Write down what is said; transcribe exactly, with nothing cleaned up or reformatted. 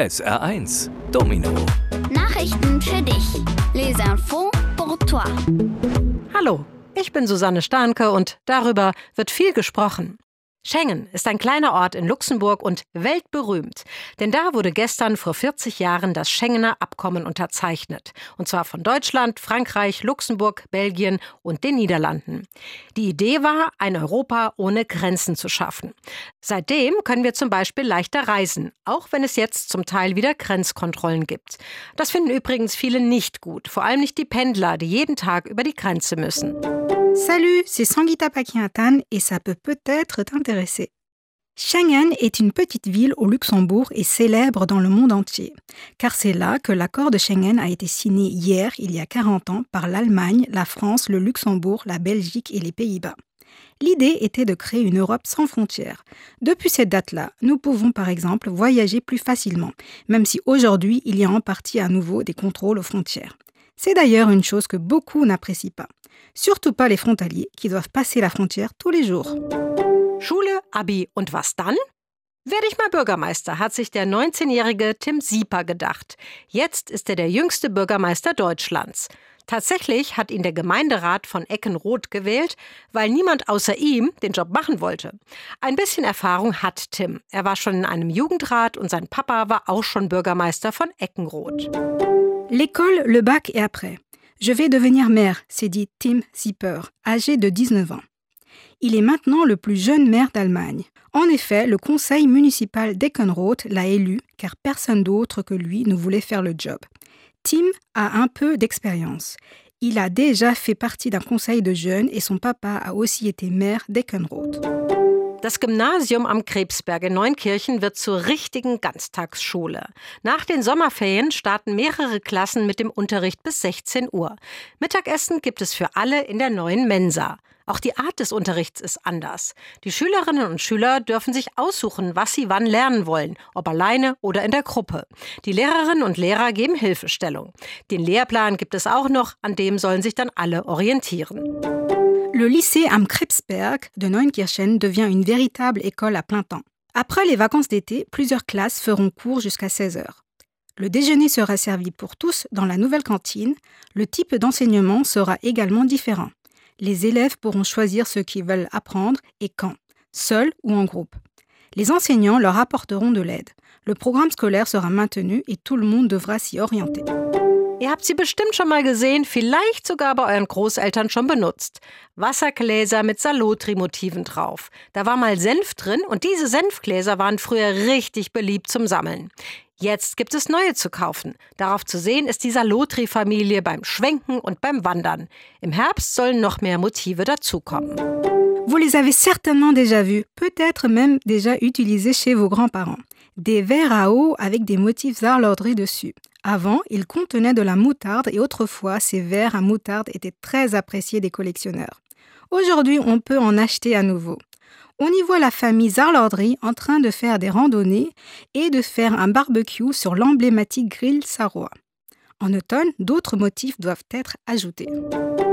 S R eins Domino. Nachrichten für dich. Les infos pour toi. Hallo, ich bin Susanne Starnke und darüber wird viel gesprochen. Schengen ist ein kleiner Ort in Luxemburg und weltberühmt. Denn da wurde gestern vor vierzig Jahren das Schengener Abkommen unterzeichnet. Und zwar von Deutschland, Frankreich, Luxemburg, Belgien und den Niederlanden. Die Idee war, ein Europa ohne Grenzen zu schaffen. Seitdem können wir zum Beispiel leichter reisen, auch wenn es jetzt zum Teil wieder Grenzkontrollen gibt. Das finden übrigens viele nicht gut, vor allem nicht die Pendler, die jeden Tag über die Grenze müssen. Salut, c'est Sangeeta Pakiatan et ça peut peut-être t'intéresser. Schengen est une petite ville au Luxembourg et célèbre dans le monde entier, car c'est là que l'accord de Schengen a été signé hier, il y a quarante ans, par l'Allemagne, la France, le Luxembourg, la Belgique et les Pays-Bas. L'idée était de créer une Europe sans frontières. Depuis cette date-là, nous pouvons par exemple voyager plus facilement, même si aujourd'hui il y a en partie à nouveau des contrôles aux frontières. C'est d'ailleurs une chose que beaucoup n'apprécient pas. Surtout pas les frontaliers, qui doivent passer la frontière tous les jours. Schule, Abi und was dann? Werde ich mal Bürgermeister, hat sich der neunzehnjährige Tim Sieper gedacht. Jetzt ist er der jüngste Bürgermeister Deutschlands. Tatsächlich hat ihn der Gemeinderat von Eckenroth gewählt, weil niemand außer ihm den Job machen wollte. Ein bisschen Erfahrung hat Tim. Er war schon in einem Jugendrat und sein Papa war auch schon Bürgermeister von Eckenroth. L'école, le bac et après. Je vais devenir maire, s'est dit Tim Sieper, âgé de dix-neuf ans. Il est maintenant le plus jeune maire d'Allemagne. En effet, le conseil municipal d'Eckenroth l'a élu car personne d'autre que lui ne voulait faire le job. Tim a un peu d'expérience. Il a déjà fait partie d'un conseil de jeunes et son papa a aussi été maire d'Eckenroth. Das Gymnasium am Krebsberg in Neunkirchen wird zur richtigen Ganztagsschule. Nach den Sommerferien starten mehrere Klassen mit dem Unterricht bis sechzehn Uhr. Mittagessen gibt es für alle in der neuen Mensa. Auch die Art des Unterrichts ist anders. Die Schülerinnen und Schüler dürfen sich aussuchen, was sie wann lernen wollen, ob alleine oder in der Gruppe. Die Lehrerinnen und Lehrer geben Hilfestellung. Den Lehrplan gibt es auch noch, an dem sollen sich dann alle orientieren. Le lycée am Krebsberg de Neunkirchen devient une véritable école à plein temps. Après les vacances d'été, plusieurs classes feront cours jusqu'à seize heures. Le déjeuner sera servi pour tous dans la nouvelle cantine. Le type d'enseignement sera également différent. Les élèves pourront choisir ce qu'ils veulent apprendre et quand, seuls ou en groupe. Les enseignants leur apporteront de l'aide. Le programme scolaire sera maintenu et tout le monde devra s'y orienter. Ihr habt sie bestimmt schon mal gesehen, vielleicht sogar bei euren Großeltern schon benutzt. Wassergläser mit Salotri-Motiven drauf. Da war mal Senf drin und diese Senfgläser waren früher richtig beliebt zum Sammeln. Jetzt gibt es neue zu kaufen. Darauf zu sehen ist die Salotri-Familie beim Schwenken und beim Wandern. Im Herbst sollen noch mehr Motive dazukommen. Vous les avez certainement déjà vus, peut-être même déjà utilisés chez vos grands-parents. Des verres à eau avec des motifs arlordés dessus. Avant, ils contenaient de la moutarde et autrefois, ces verres à moutarde étaient très appréciés des collectionneurs. Aujourd'hui, on peut en acheter à nouveau. On y voit la famille Zarlordry en train de faire des randonnées et de faire un barbecue sur l'emblématique grille sarrois. En automne, d'autres motifs doivent être ajoutés.